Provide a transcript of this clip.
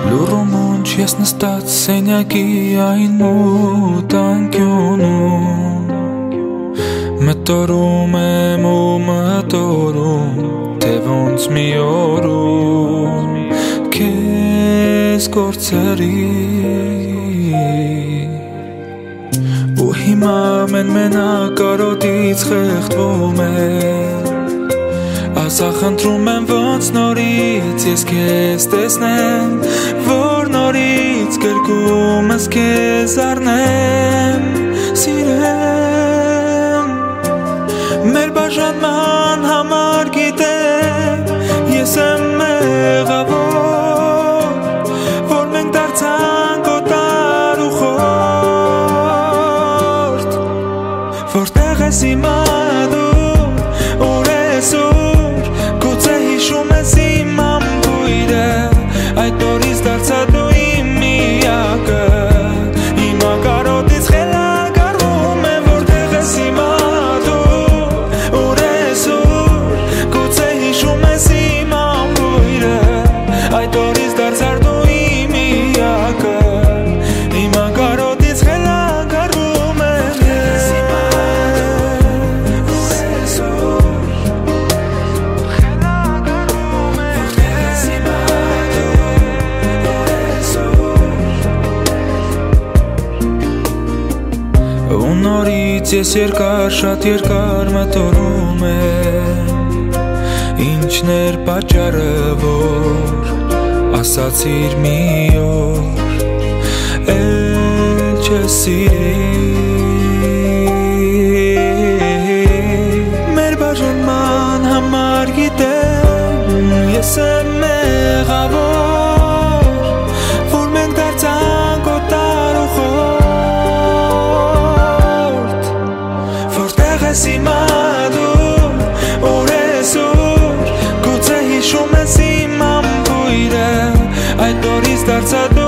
Լուռում ես նստած սենյակի այն մութ անկյունում Մտորում եմ ու մտորում Թե ոնց մի օրում Քեզ կորցրի Ու հիմա մենակ կարոտից խեղդվում եմ Ասա խնդրում եմ ոնց նորից ես քեզ տեսնեմ Որ նորից գրկումս քեզ առնեմ Սիրեմ Մեր բաժանման համար գիտեմ Ես եմ մեղավոր Որ մենք դարձանք օտար ու խորտ Որտեղ ես հիմա դու ուր ես Հիշում ես իմ ամբույրը Այդ օրից դարձա դու իմ միակը Հիմա կարոտից խելագարվում եմ Որտեղ ես հիմա դու ուր ես Գուցե հիշում ես իմ ամբույրը Այդ օրից դարձար դու իմ միակը Հիմա կարոտից խելագարվում եմ Ու նորից ես երկար, շատ երկար մտորում եմ Ինչն էր պատճառը, որ ասացիր մի օր Էլ չես սիրի Մեր բաժանման համար գիտեմ Ես եմ մեղավոր Որ մենք դարձանք օտար ու խորտ Ես հիմա դու ուր ես Գուցե հիշում ես իմ ամբույրը Այդ օրից դարձա դու